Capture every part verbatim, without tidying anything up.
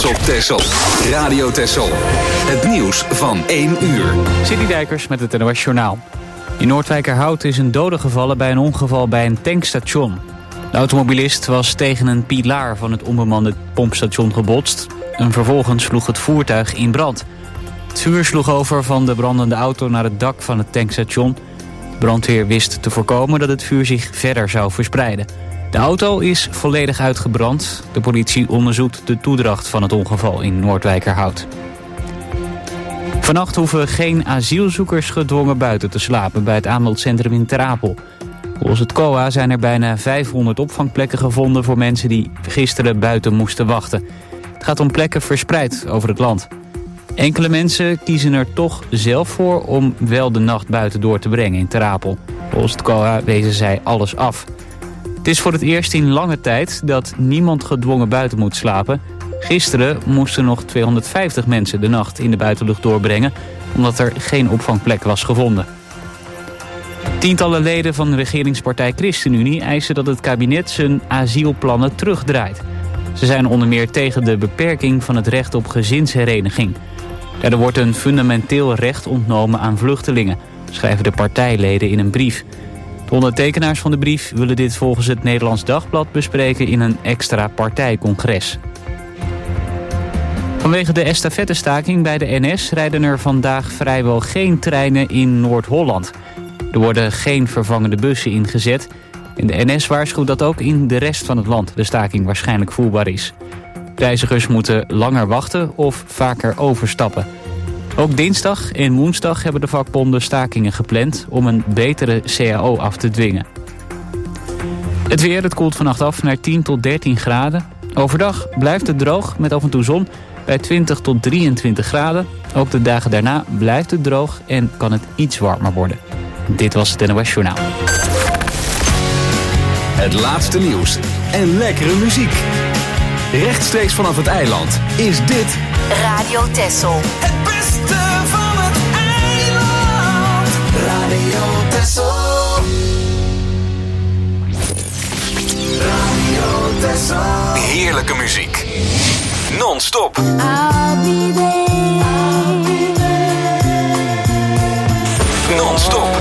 op Texel. Radio Texel. Het nieuws van één uur. City Dijkers met het N O S Journaal. In Noordwijkerhout is een dode gevallen bij een ongeval bij een tankstation. De automobilist was tegen een pilaar van het onbemande pompstation gebotst. En vervolgens sloeg het voertuig in brand. Het vuur sloeg over van de brandende auto naar het dak van het tankstation. De brandweer wist te voorkomen dat het vuur zich verder zou verspreiden. De auto is volledig uitgebrand. De politie onderzoekt de toedracht van het ongeval in Noordwijkerhout. Vannacht hoeven geen asielzoekers gedwongen buiten te slapen bij het aanmeldcentrum in Ter Apel. Volgens het C O A zijn er bijna vijfhonderd opvangplekken gevonden voor mensen die gisteren buiten moesten wachten. Het gaat om plekken verspreid over het land. Enkele mensen kiezen er toch zelf voor om wel de nacht buiten door te brengen in Ter Apel. Volgens het C O A wezen zij alles af. Het is voor het eerst in lange tijd dat niemand gedwongen buiten moet slapen. Gisteren moesten nog tweehonderdvijftig mensen de nacht in de buitenlucht doorbrengen, omdat er geen opvangplek was gevonden. Tientallen leden van de regeringspartij ChristenUnie eisen dat het kabinet zijn asielplannen terugdraait. Ze zijn onder meer tegen de beperking van het recht op gezinshereniging. Daardoor wordt een fundamenteel recht ontnomen aan vluchtelingen, schrijven de partijleden in een brief. De ondertekenaars van de brief willen dit volgens het Nederlands Dagblad bespreken in een extra partijcongres. Vanwege de estafettestaking bij de N S rijden er vandaag vrijwel geen treinen in Noord-Holland. Er worden geen vervangende bussen ingezet. En de N S waarschuwt dat ook in de rest van het land de staking waarschijnlijk voelbaar is. Reizigers moeten langer wachten of vaker overstappen. Ook dinsdag en woensdag hebben de vakbonden stakingen gepland om een betere C A O af te dwingen. Het weer, het koelt vannacht af naar tien tot dertien graden. Overdag blijft het droog met af en toe zon bij twintig tot drieëntwintig graden. Ook de dagen daarna blijft het droog en kan het iets warmer worden. Dit was het N O S Journaal. Het laatste nieuws en lekkere muziek. Rechtstreeks vanaf het eiland is dit Radio Texel. Het beste van het eiland. Radio Texel. Radio Texel. heerlijke muziek. Non-stop. I'll be there. Non-stop.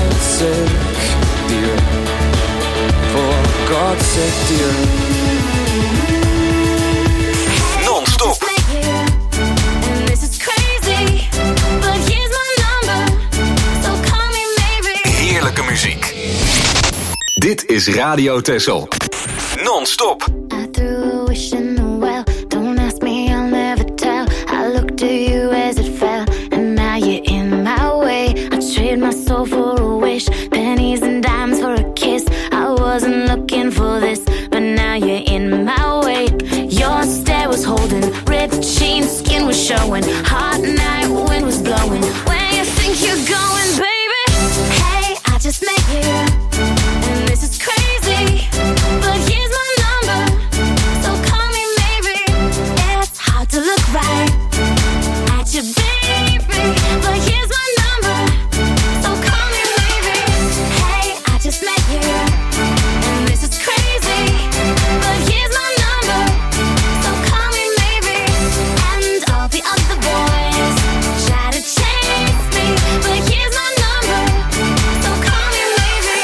Non-stop. Heerlijke muziek. Dit is Radio Texel. Non-stop. I threw a wish in the well. Don't ask me, I'll never tell. I looked to you as it fell, and now you're in my way. I trade my soul for a wish, pennies and dimes for a kiss. I wasn't looking for this, but now you're in my way. Your stare was holding, ripped jeans, skin was showing. Hot night, wind was blowing. Where you think you're going, baby? Hey, I just met you, and this is crazy, but here's my number, so call me maybe. It's hard to look right at you, baby, but here's my number, so call me maybe. Hey, I just met you, and this is crazy, but here's my number, so call me maybe. And all the other boys try to chase me, but here's my number, so call me maybe.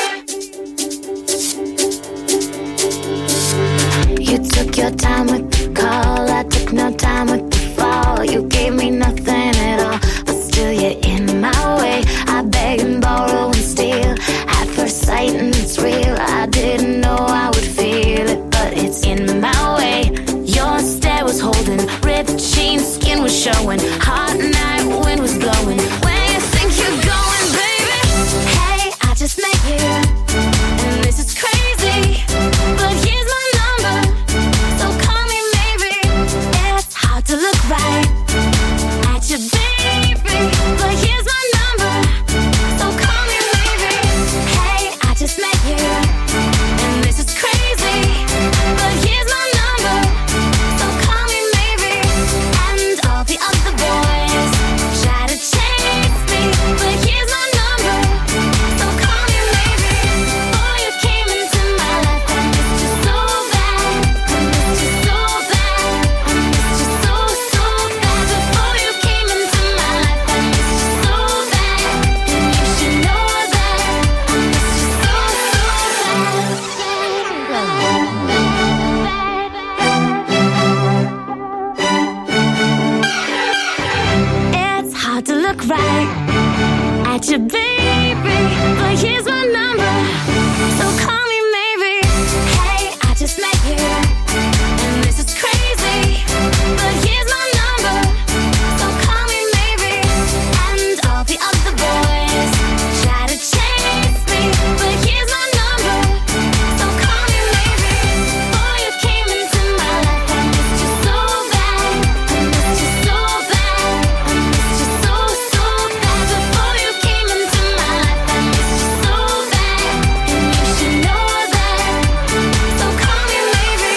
You took your time with the call, I took no time with the fall. You gave me nothing at all, but still you're in my way. I beg and borrow and steal at first sight, and it's real. I didn't know I would feel it, but it's in my way. Your stare was holding, ripped jeans, skin was showing. Hot night, wind was blowing. Where you think you're going, baby? Hey, I just met you, and this is crazy, but here's my number, so call me maybe. It's hard to look right at you, baby, but here's my number, so call me maybe. Hey, I just met you, and this is crazy, but here's my number, so call me maybe. And all the other boys try to chase me, but here's my number, so call me maybe. Before you came into my life, I missed you so bad, I missed you so bad, I missed you so, so cry at your baby, but here's my number, so call me maybe. Hey, I just met you, and this is crazy, but here's my number, so call me maybe. And all the other boys try to chase me, but here's my number, so call me maybe. Before you came into my life, I missed you so bad, I missed you so bad, I missed you so, so bad. Before you came into my life, I missed you so bad, and you should know that, so call me maybe.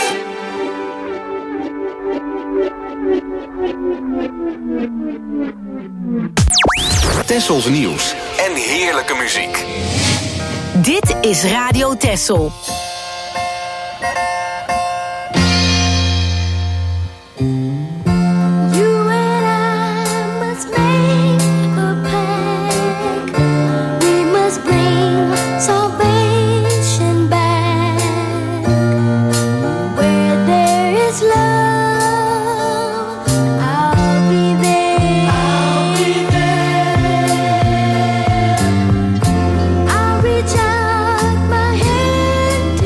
Tessels nieuws en heerlijke muziek. Dit is Radio Tessel. You and I must make a pact. We must bring salvation back. Where there is love, I'll be there. I'll be there. I'll reach out my hand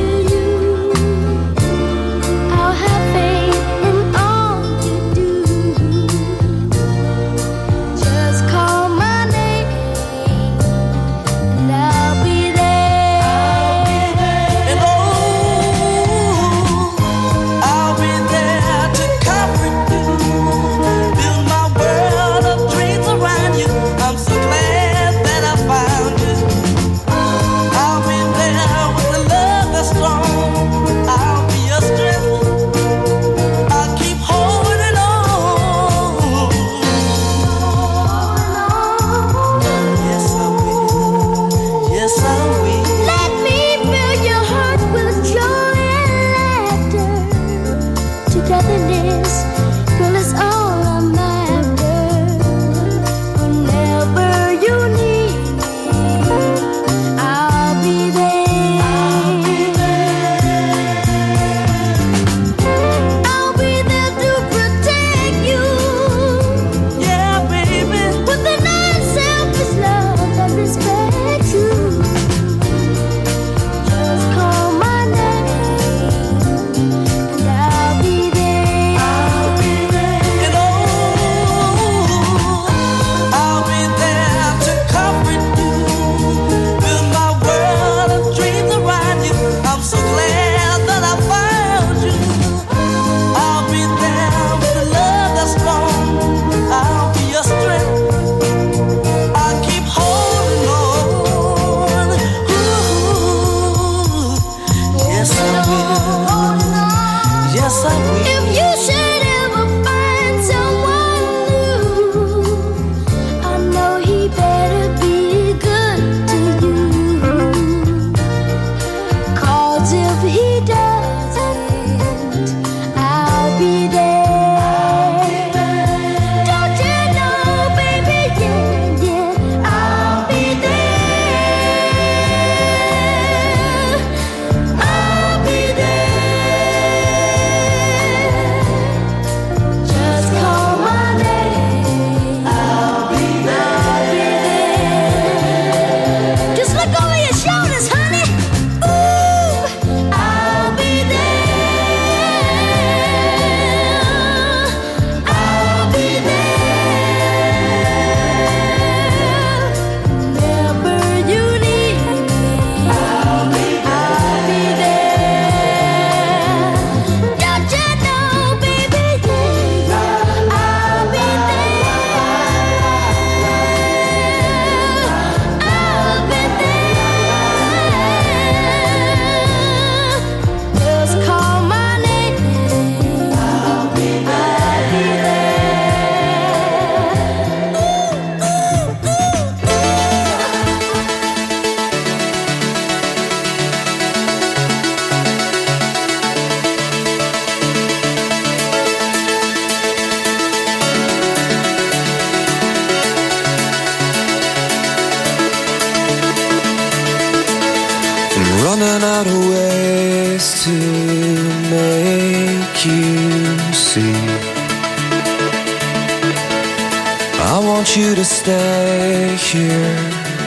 I want you to stay here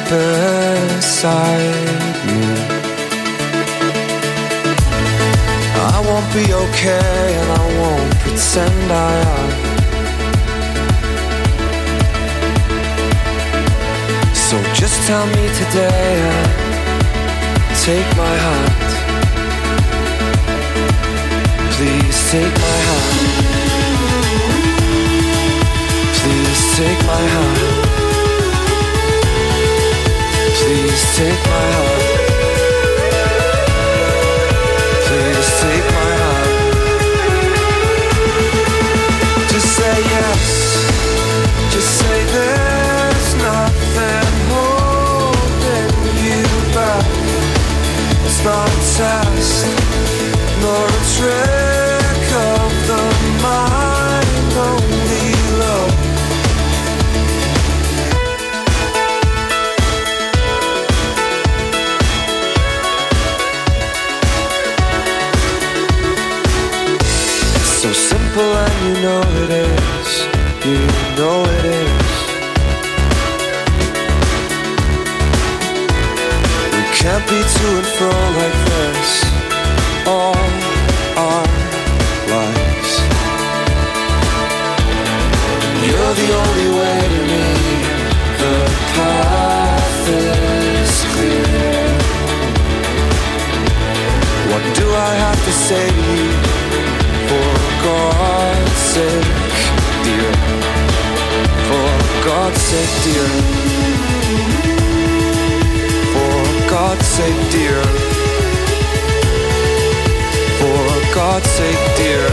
beside me. I won't be okay and I won't pretend I am. So just tell me today and take my hand. Please take my hand. Please take my hand. Please take my hand. Please take my hand. Just say yes. Just say there's nothing holding you back. It's not a test, nor a trick of the mind, only love. So simple and you know it is, you know it is. We can't be to and fro like this all our lives. You're the only way to me, the path is clear. What do I have to say to you? For God's sake, dear. For God's sake, dear. For God's sake, dear. For God's sake, dear.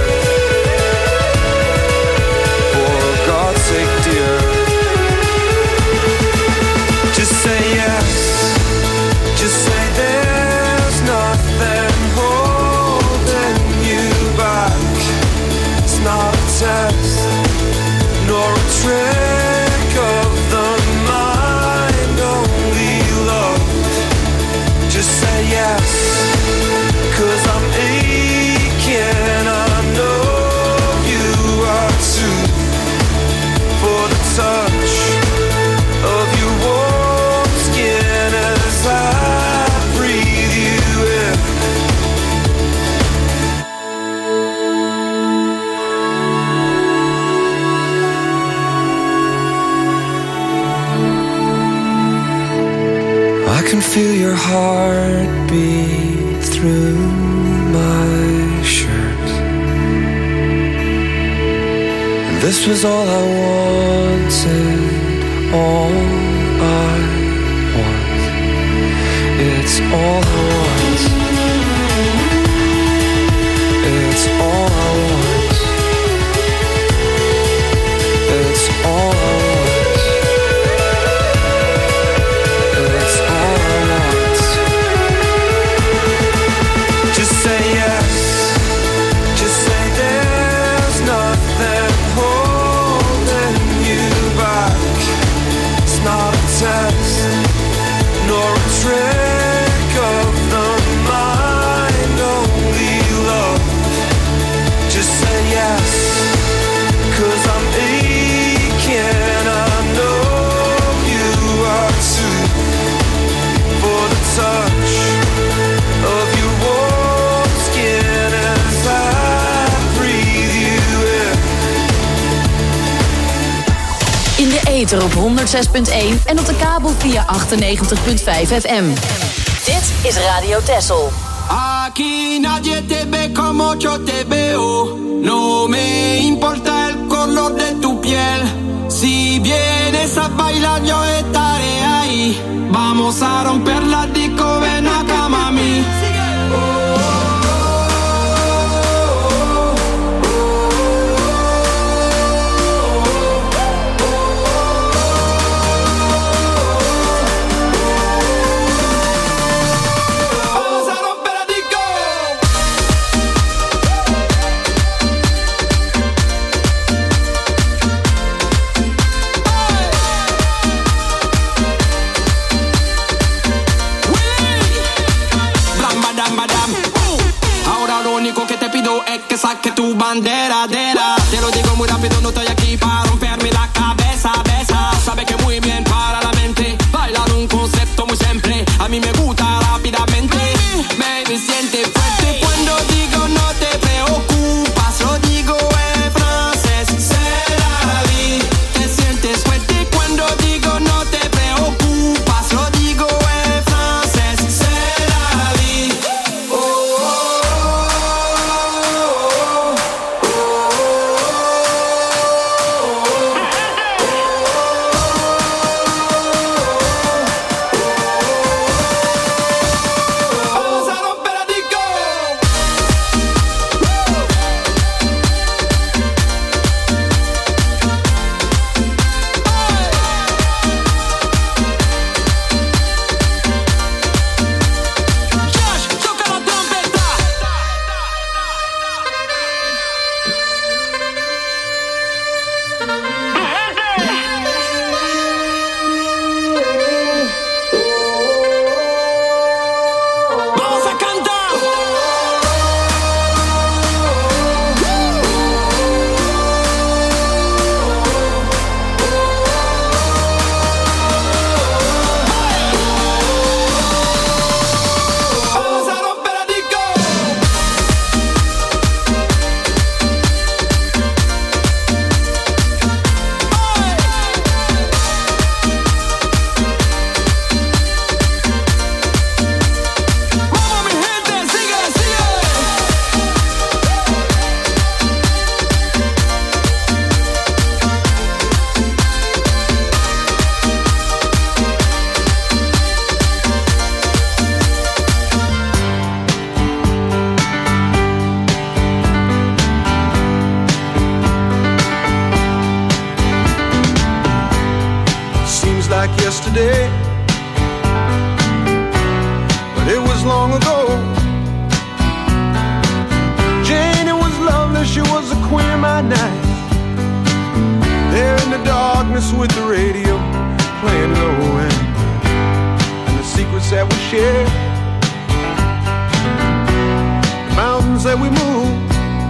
For God's sake, dear. Just say yes. Just say there's nothing holding you back. It's not a test, nor a trick of the mind, only love. Just say yes, 'cause I'm aching, I know you are too. For the touch of your warm skin as I breathe you in. I can feel your heartbeat through my shirt. And this was all I wanted, all I want. It's all I want. It's all I want. It's all I want. It's all I want. Just say yes. Just say there's nothing holding you back. It's not a test, nor a trick of the mind, only love. Just say yes, 'cause I'm aching, I know you are too. For the touch of your warm skin as I breathe you in. In de ether op honderdzes punt één en op de kabel via achtennegentig punt vijf F M. Dit is Radio Texel. Aquí nadie te ve como yo te veo. No me importa el color de tu piel. Si vienes a bailar yo estaré ahí. Vamos a romper la disco, ven acá mami. Woo! like yesterday, but it was long ago. Jane, it was lovely, she was the queen of my night. There in the darkness with the radio playing low end, and the secrets that we shared, the mountains that we moved,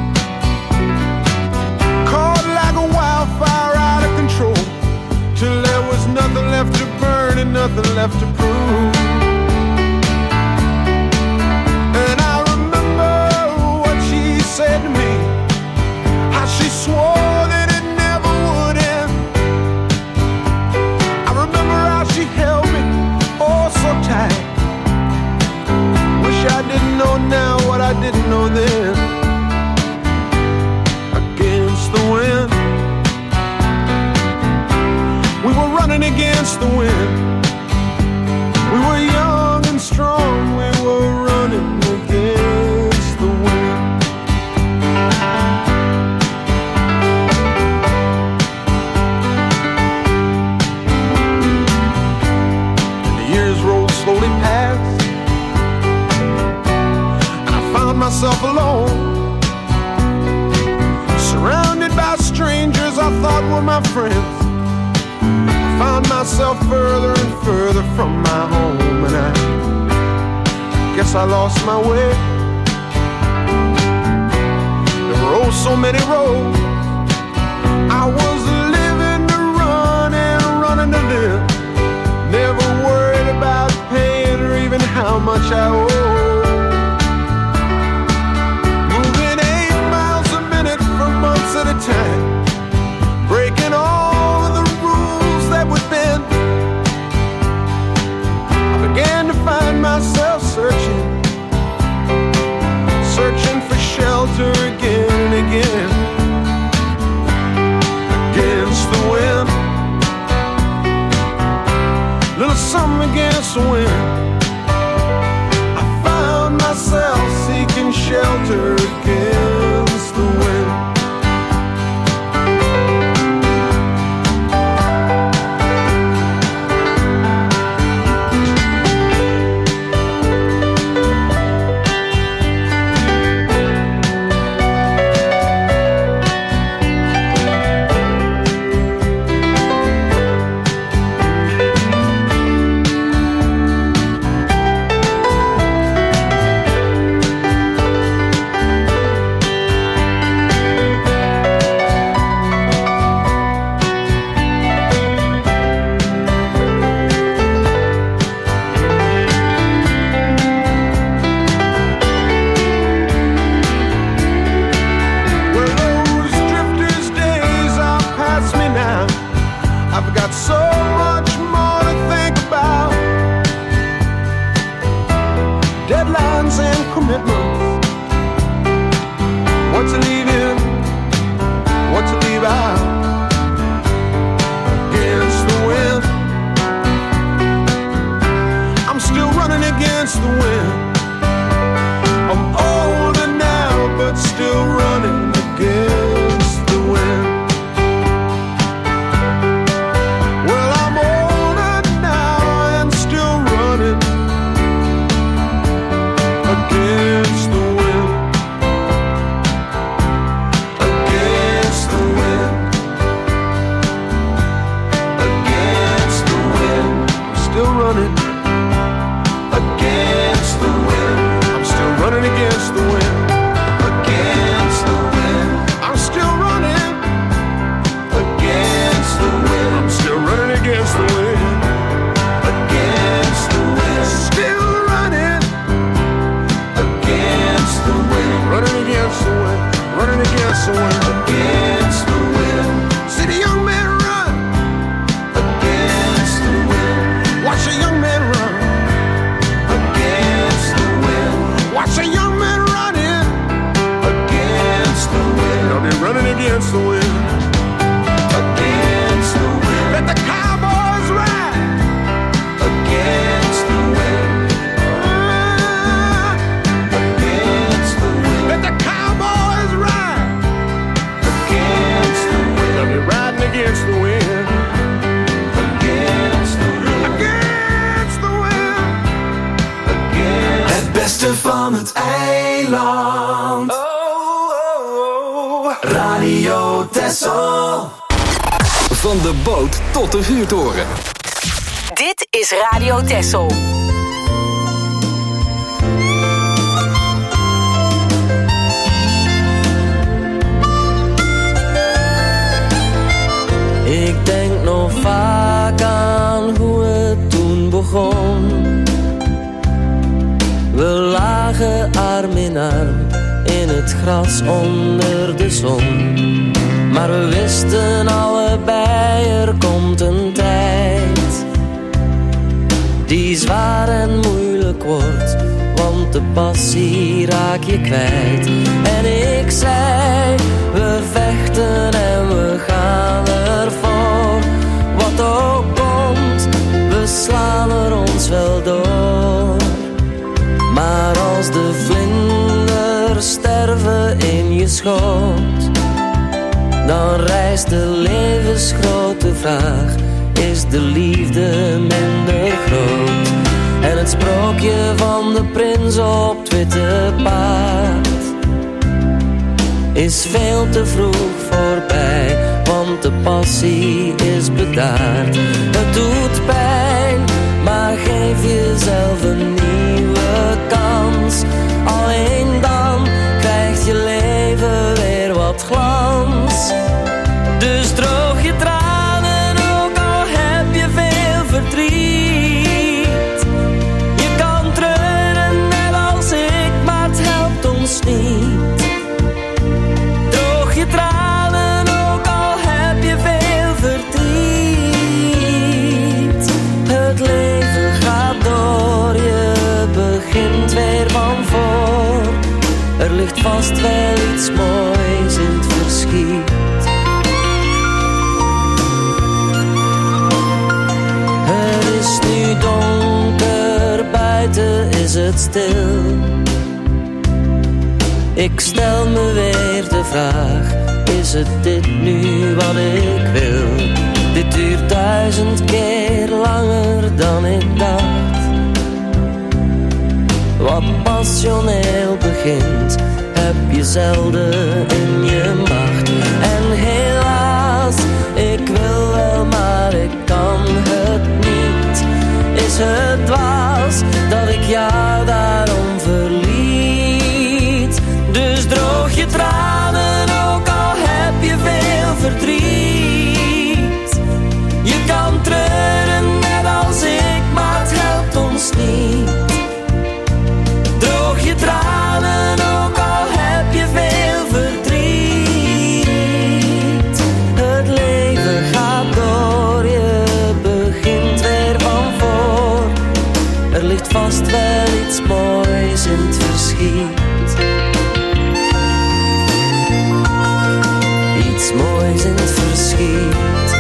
caught like a wildfire out of control, till there was nothing left to burn and nothing left to prove. And I remember what she said to me, how she swore that it never would end. I remember how she held me oh so tight. Wish I didn't know now what I didn't know then. Against the wind, we were running against the wind. We were young and strong, we were running against the wind. And the years rolled slowly past, and I found myself alone, surrounded by strangers I thought were my friends. Found myself further and further from my home, and I guess I lost my way. There were oh so many roads. I was living to run and running to live, never worried about paying or even how much I owe. Moving eight miles a minute for months at a time, breaking all of the rules that would bend. I began to find myself searching, searching for shelter again and again. Against the wind, little something against the wind. I found myself seeking shelter against the wind. Well, I'm old. Van de boot tot de vuurtoren. Dit is Radio Texel. Ik denk nog vaak aan hoe het toen begon. We lagen arm in arm in het gras onder de zon. Maar we wisten allebei, er komt een tijd die zwaar en moeilijk wordt, want de passie raak je kwijt. En ik zei, we vechten en we gaan ervoor. Wat ook komt, we slaan er ons wel door. Maar als de vlinders sterven in je schoot, dan rijst de levensgrote vraag, is de liefde minder groot? En het sprookje van de prins op het witte paard is veel te vroeg voorbij, want de passie is bedaard. Het doet pijn, maar geef jezelf een nieuwe kans. Alleen dan krijgt je leven weer wat glans. Dus droog je tranen, ook al heb je veel verdriet. Je kan treuren net als ik, maar het helpt ons niet. Droog je tranen, ook al heb je veel verdriet. Het leven gaat door, je begint weer van voor. Er ligt vast wel iets moois in het verschiet. Het is nu donker, buiten is het stil. Ik stel me weer de vraag, is het dit nu wat ik wil? Dit duurt duizend keer langer dan ik dacht. Wat passioneel begint, heb je zelden in je macht. En helaas, ik wil wel, maar ik kan het niet. Is het dwaas dat ik jou daarom verliet? Dus droog je tranen, ook al heb je veel verdriet. Je kan treuren net als ik, maar het helpt ons niet. Droog je tranen, ook al heb je veel verdriet. Het leven gaat door, je begint weer van voor. Er ligt vast wel iets moois in het verschiet. Iets moois in het verschiet.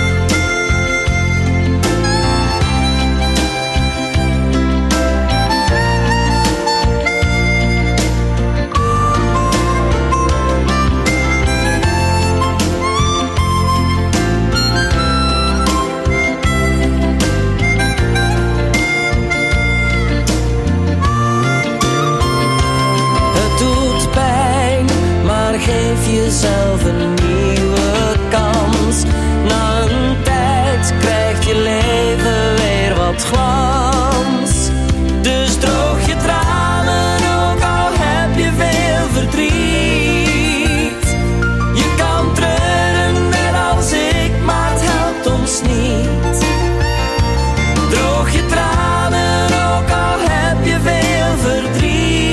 Geef jezelf een nieuwe kans. Na een tijd krijgt je leven weer wat glans. Dus droog je tranen, ook al heb je veel verdriet. Je kan treuren net als ik, maar het helpt ons niet. Droog je tranen, ook al heb je veel verdriet.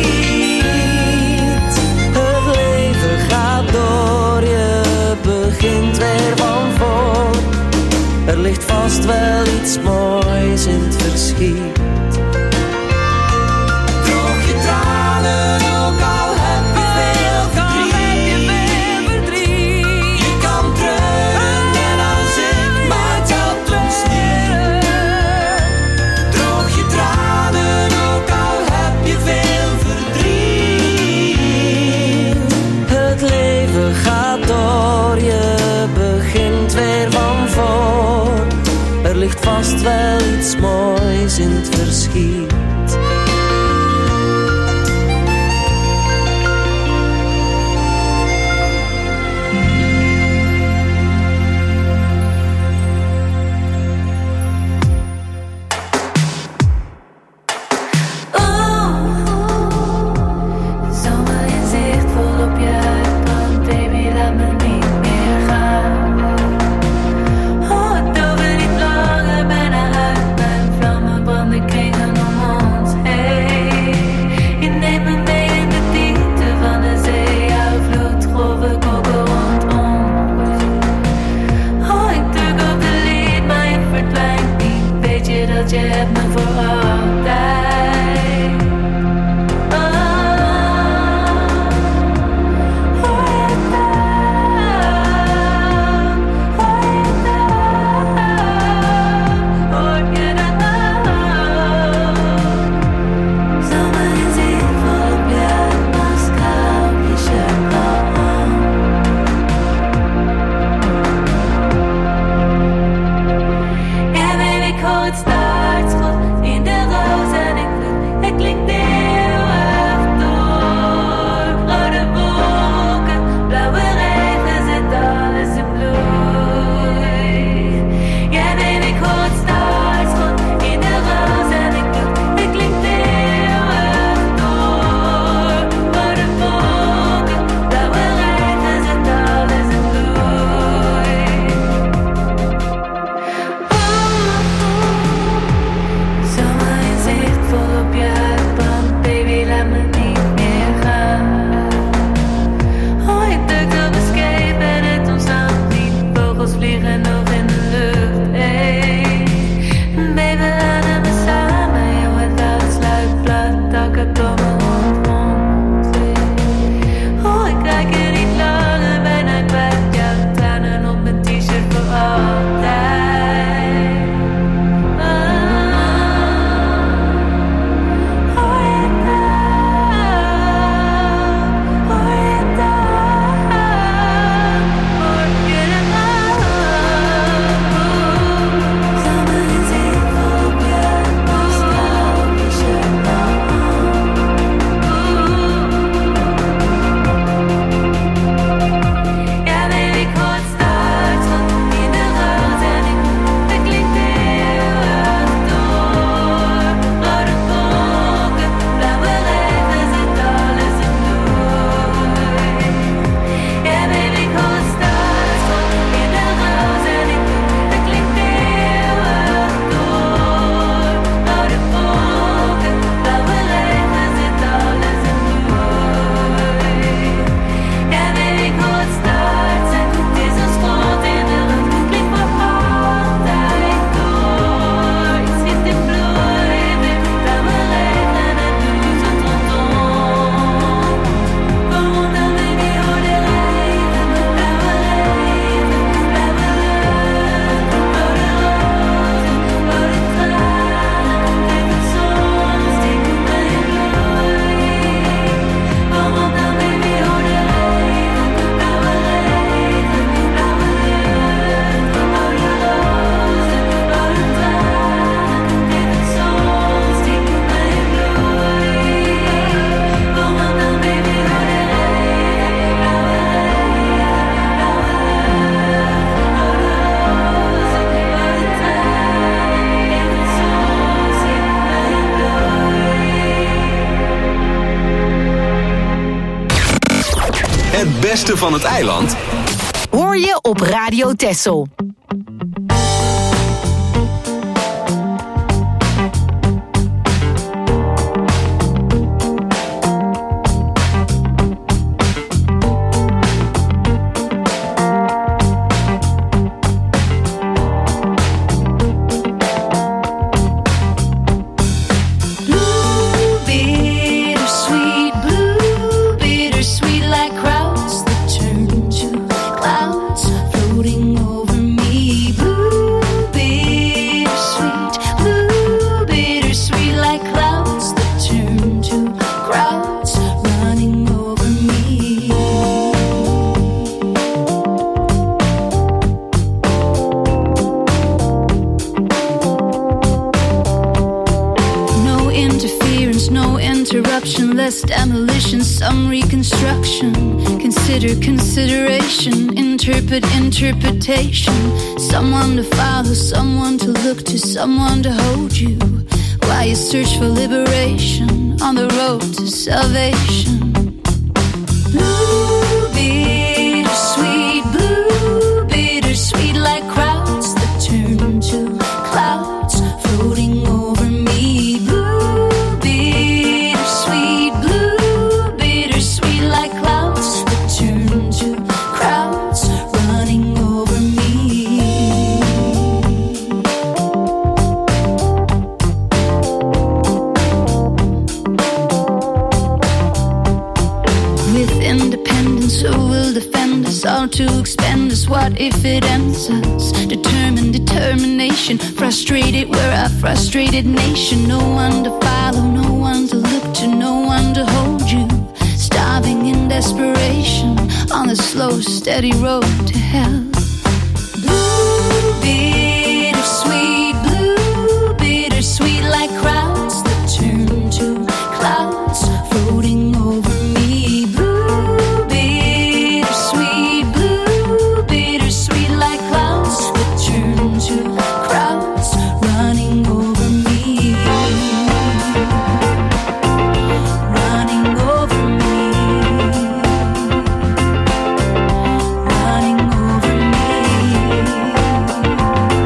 Door, je begint weer van voor. Er ligt vast wel iets moois in het verschiet. Droog je tranen, ook al heb je veel verdriet. Je kan treuren net als ik, maar het helpt ons niet. Droog je tranen, ook al heb je veel verdriet. Het leven gaat door, je begint weer van voor. Er ligt vast wel iets moois in het verschiet. beste van het eiland hoor je op Radio Texel. Demolition, some reconstruction. Consider consideration, interpret interpretation. Someone to follow, someone to look to, someone to hold you while you search for liberation on the road to salvation. Blue, bittersweet, blue, bittersweet, like crowds that turn to clouds floating over me. Blue, bittersweet, blue, bittersweet, like clouds that turn to crowds running over me. With independence, who will defend us? All to expend us, what if it ends us? Determined determination, frustrated, we're a frustrated nation. No one to follow, no one to look to, no one to hold you. Starving in desperation on the slow, steady road to hell. Blue, bittersweet, blue, bittersweet, like crowds that turn to clouds floating over me. Blue, bittersweet, blue, bittersweet, like clouds that turn to crowds running over me. Running over me. Running over me.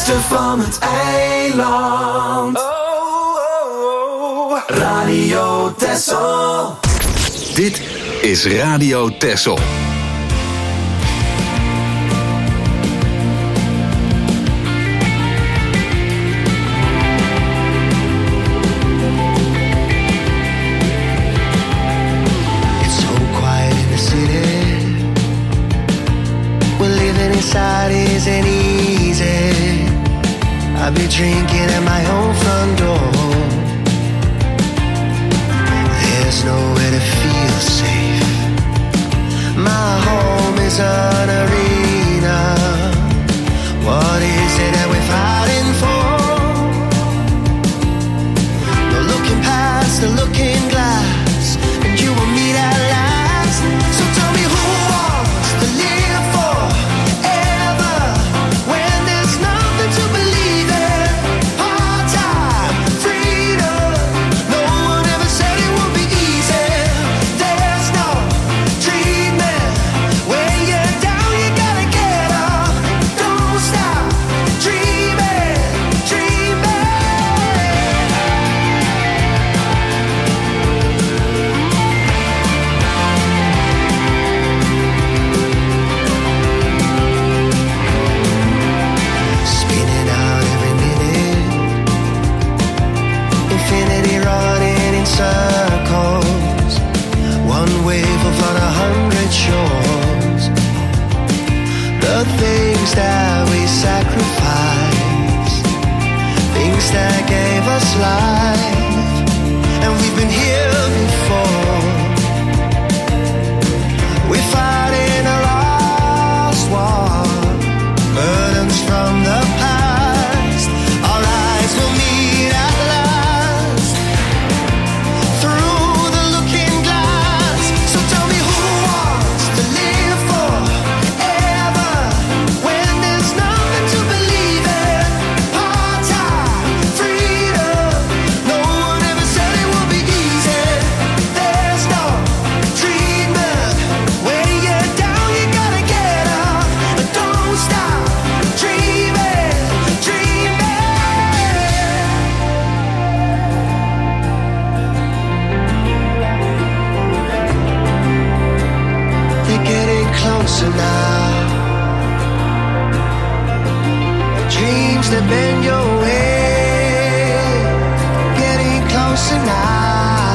beste van het eiland. Oh, oh, oh. Radio Texel. Dit is Radio Texel. Isn't easy. I'll be drinking at my own front door. There's nowhere to feel safe. My home is an arena. What is it that we're fighting for? No looking past the looking glass, and you will meet at last. So tell me who wants to live for circles, one wave of on a hundred shores. The things that we sacrificed, things that gave us life, and we've been here before. We're fighting a lost war, burdens from the past. Our eyes will meet at last through the looking glass. So tell me who wants to live forever when there's nothing to believe in. Part-time freedom. No one ever said it would be easy. There's no treatment. When you're down, you gotta get up. But don't stop dreaming, dreaming. They're getting closer now. Dreams that bend your way, getting closer now.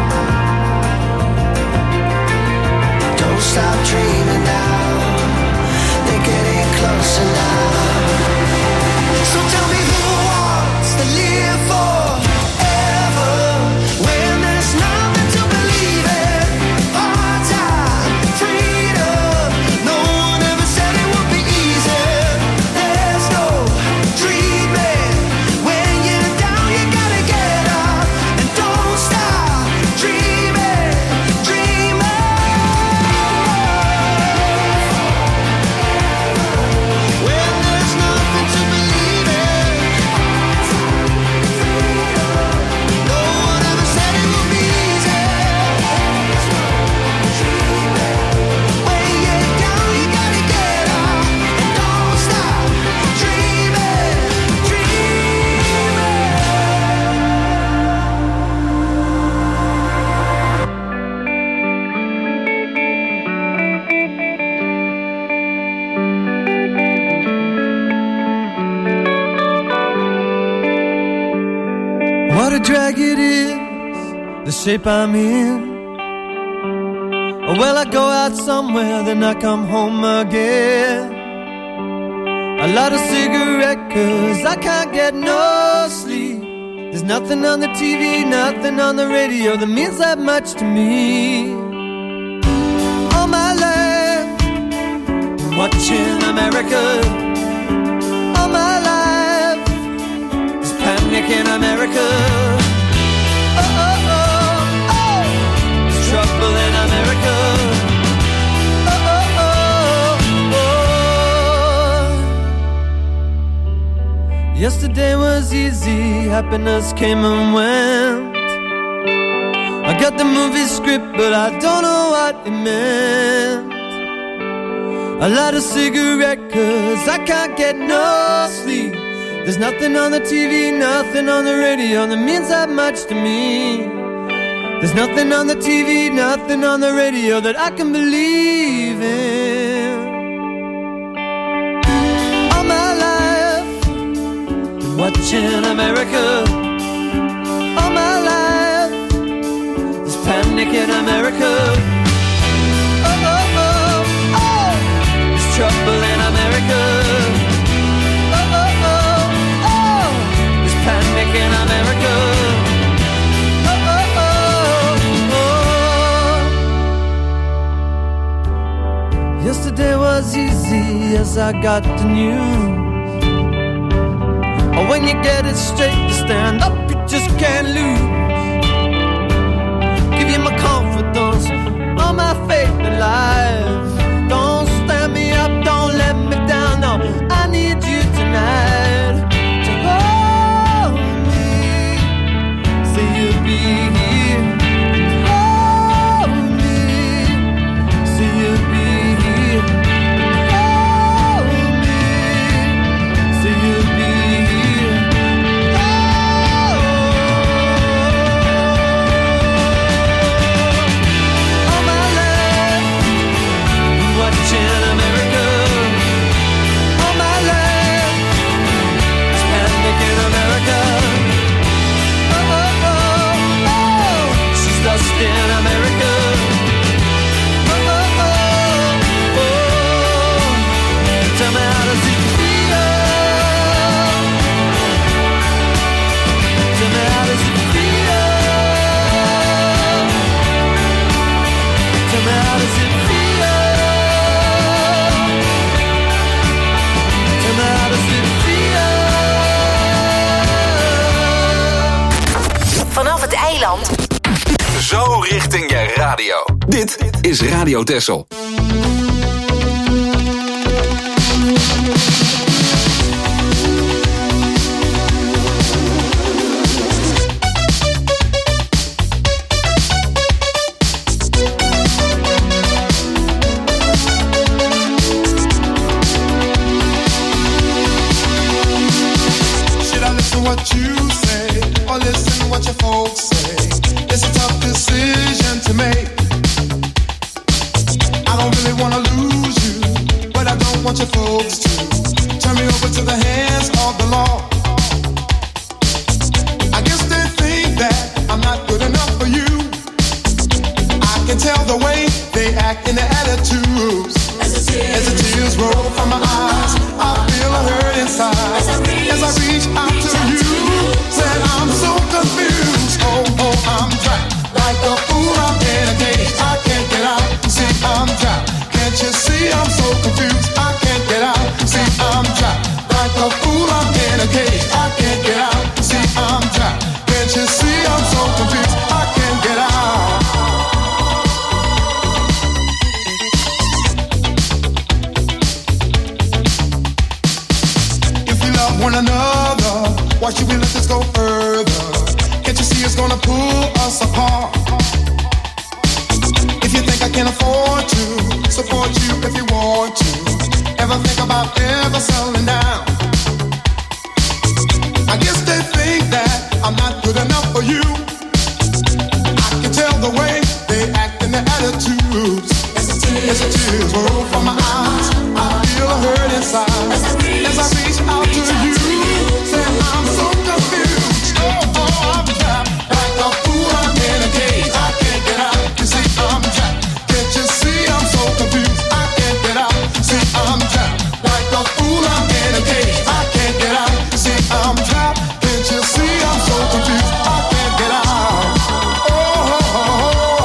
Don't stop dreaming now. They're getting closer now. So tell me who wants to live forever when there's nothing to believe in. Part-time freedom. No one ever said it would be easy. There's no dreaming. When you're down, you gotta get up. And don't stop dreaming, dreaming. When there's nothing to believe in. No one ever said it would be easy. When you're down, you gotta get up. And don't stop dreaming, dreaming. What a drag it is, the shape I'm in. Oh, well, I go out somewhere, then I come home again. A lot of cigarette, cause I can't get no sleep. There's nothing on the T V, nothing on the radio that means that much to me. All my life, watching America. All my life, there's panic in America. Oh, oh, oh, oh, there's trouble in America. Oh, oh, oh, oh. Yesterday was easy, happiness came and went. I got the movie script, but I don't know what it meant. A lot of cigarette, cause I can't get no sleep. There's nothing on the T V, nothing on the radio that means that much to me. There's nothing on the T V, nothing on the radio that I can believe in. All my life, been watching America. All my life, there's panic in America. Oh, oh, oh, oh, there's trouble in America. Oh, oh, oh, oh, there's panic in America. Yesterday was easy as I got the news. Oh, when you get it straight, you stand up, you just can't lose. Give you my confidence, all my faith in life. Don't stand me up, don't let me down, no, I need you tonight to hold me, say you'll be here. Hold me, say you'll be here. Vanaf het eiland. Zo richting je radio. Dit is Radio Texel. What you say, or listen what your folks say. It's a tough decision to make. I don't really wanna lose you, but I don't want your folks to turn me over to the hands of the law. I guess they think that I'm not good enough for you. I can tell the way they act in their attitudes. As the tears, As the tears roll from my eyes, I feel a hurt inside. As I reach, As I reach out to you, said I'm so confused. Oh, oh, I'm trapped like a fool. I'm in a cage. I can't get out. See, I'm trapped. Can't you see I'm so confused? I can't get out. See, I'm trapped like a fool. I'm in a cage. I can't get out. See, I'm trapped. Can't you see I'm so confused? I can't get out. One another, why should we let this go further? Can't you see it's gonna pull us apart? If you think I can afford to support you if you want to, ever think about ever settling down? I guess they think that I'm not good enough for you. I can tell the way they act and their attitudes. As the tears, As the tears roll from my eyes, I feel a hurt inside. As I reach, As I reach out to you, say I'm so confused. Oh, oh, I'm trapped like a fool. I'm in a cage. I can't get out. You see, I'm trapped. Can't you see I'm so confused? I can't get out. See, I'm trapped like a fool. I'm in a cage. I can't get out. See, I'm trapped. Can't you see I'm so confused? I can't get out. Oh, oh, oh.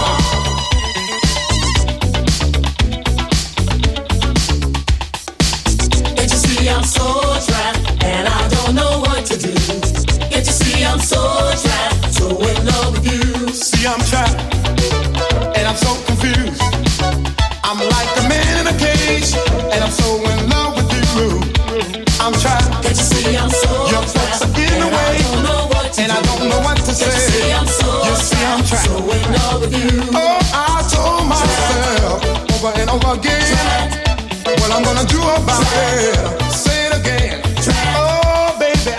Can't you see I'm so trapped and I don't know what to do? Can't you see I'm so trapped, so in love with you? See, I'm trapped and I'm so confused. I'm like a man in a cage and I'm so in love with you. I'm trapped. Can't you see I'm so Your folks are in the way and I don't know what to say. Can't you see I'm so You see I'm trapped, so in love with you. Oh, I told myself over and over again what I'm gonna do about it. Say it again. Oh, baby,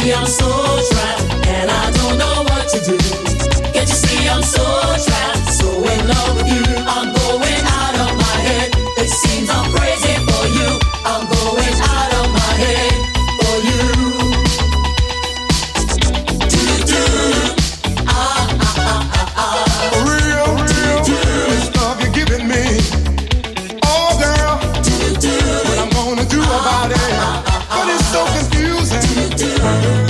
see I'm so trapped and I don't know what to do. Can't you see I'm so trapped, so in love with you? I'm going out of my head. It seems I'm crazy for you. I'm going out of my head for you. Do do ah ah ah ah ah. Real, real, this love you're giving me. Oh girl, do do. What I'm gonna do about it? But it's so confusing. Do do.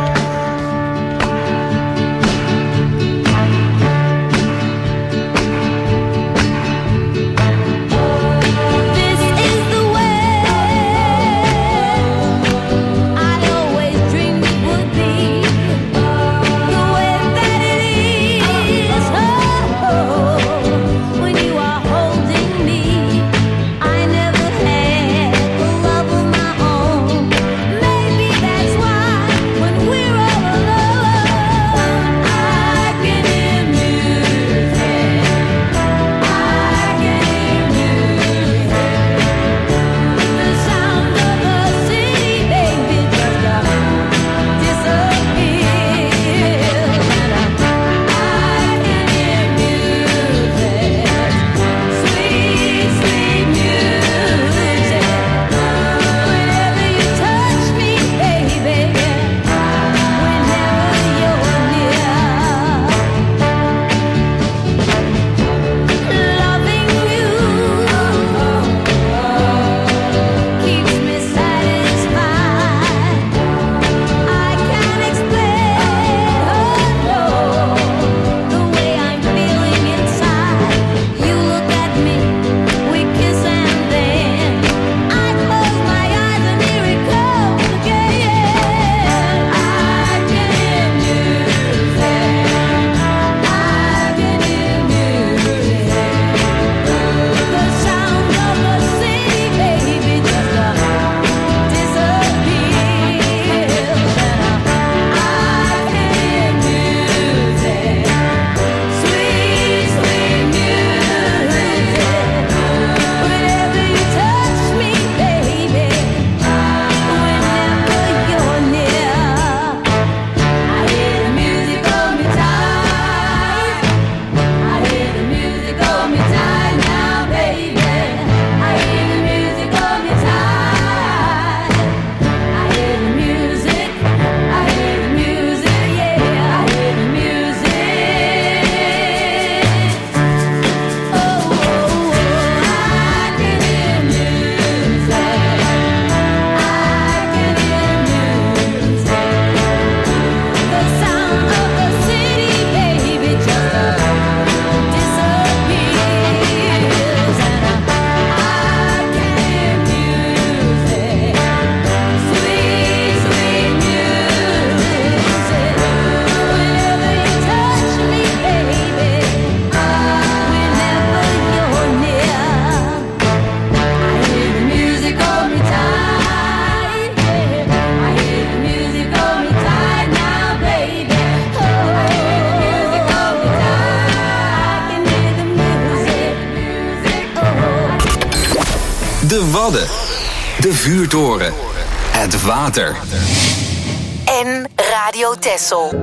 De Wadden. De Vuurtoren. Het water. En Radio Texel.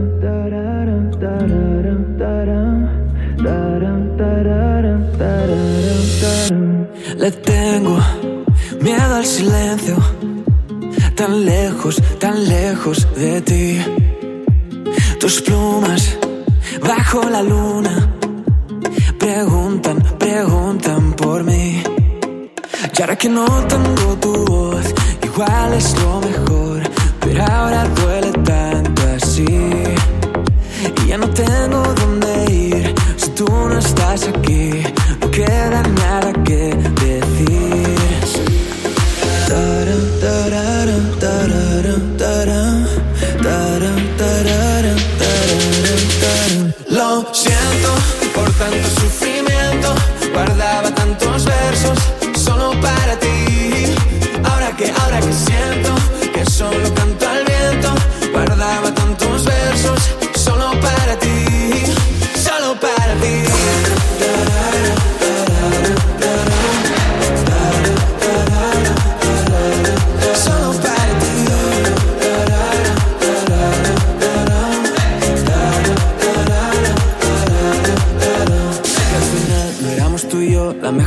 Le tengo miedo al silencio, tan lejos, tan lejos de ti. Tus plumas bajo la luna preguntan, preguntan por mí. Y ahora que no tengo tu voz, igual es lo mejor, pero ahora duele tanto así. Y ya no tengo dónde ir si tú no estás aquí. No queda nada que decir. Taram, tararam, tararam, taram, taram, tararam, tararam, taram. Lo siento por tanto sufrimiento, guardaba tantos versos solo para ti. Ahora que, ahora que siento que solo canto al viento,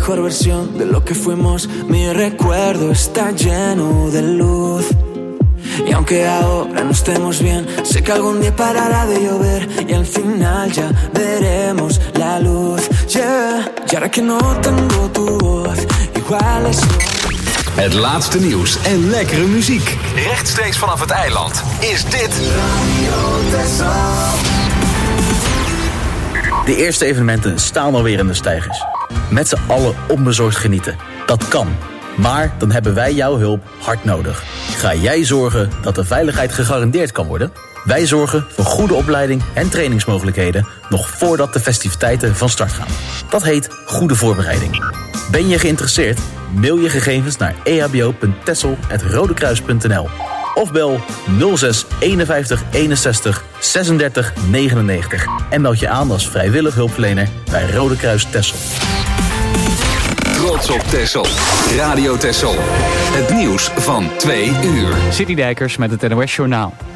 mejor versión de lo que fuimos. Mi recuerdo está lleno de luz. Y aunque ahora no estemos bien, sé que algún día parará de llover y al final ya veremos la luz. Yeah. Y ahora que no tengo tu voz, igual es. Het laatste nieuws en lekkere muziek. Rechtstreeks vanaf het eiland is dit Radio Texel. De eerste evenementen staan alweer in de steigers. Met z'n allen onbezorgd genieten. Dat kan. Maar dan hebben wij jouw hulp hard nodig. Ga jij zorgen dat de veiligheid gegarandeerd kan worden? Wij zorgen voor goede opleiding en trainingsmogelijkheden nog voordat de festiviteiten van start gaan. Dat heet goede voorbereiding. Ben je geïnteresseerd? Mail je gegevens naar e h b o punt texel apenstaartje rodekruis punt n l of bel nul zes eenenvijftig eenenzestig zesendertig negenennegentig en meld je aan als vrijwillig hulpverlener bij Rode Kruis Texel. Trots op Texel. Radio Texel. Het nieuws van twee uur. City Dijkers met het N O S Journaal.